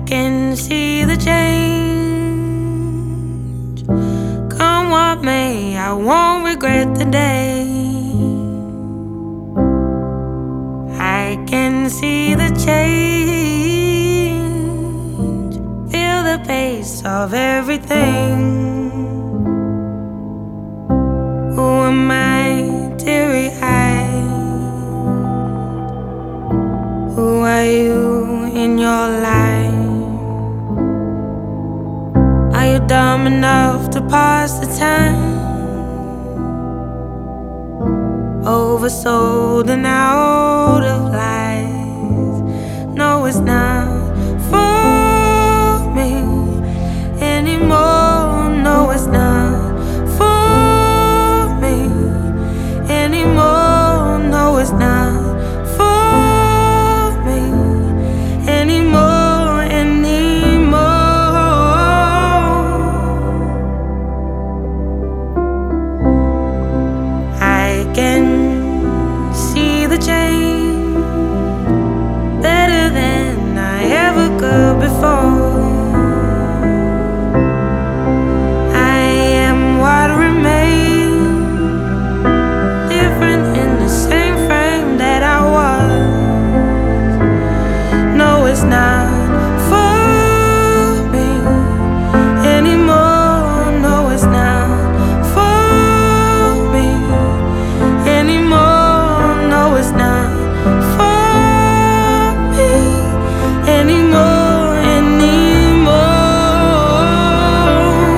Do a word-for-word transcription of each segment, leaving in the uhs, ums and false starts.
can see the change. Come what may, I won't regret the day. I can see the change, feel the pace of everything. Who am I, teary-eyed? Who are you in your life? Are you dumb enough to pass the time? Oversold and out of lies. No, it's not for me anymore. No, it's not for me anymore. No, it's not for me anymore, anymore. I can see the change better than I ever could before. I am what remains, different in the same frame that I was. No, it's not for me anymore. No, it's not for me anymore. No, it's not for me anymore, anymore.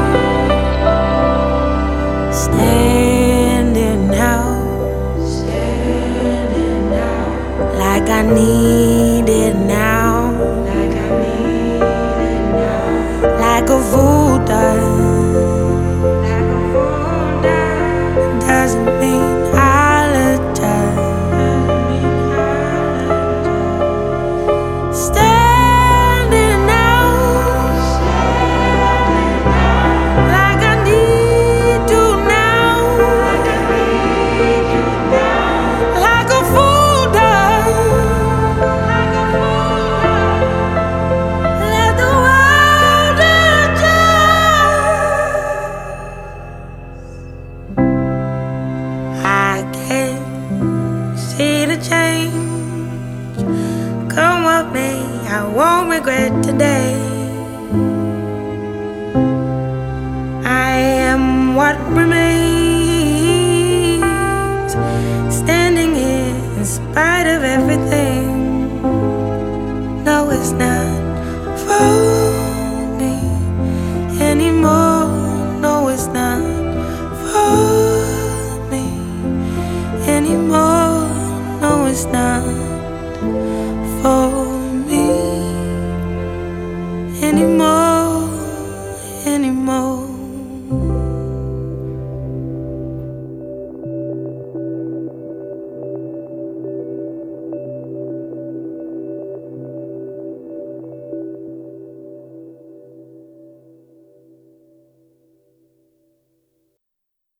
Standing out, standing out, like I need it now, like I need it now, like a fool does, like a fool does. Doesn't mean I'll adjust. Standing out, like I need to now, like a fool does, like a fool does. Let the world adjust. I can see the change. Come what may, I won't regret today. I am what remains, standing here in spite of everything. No, it's not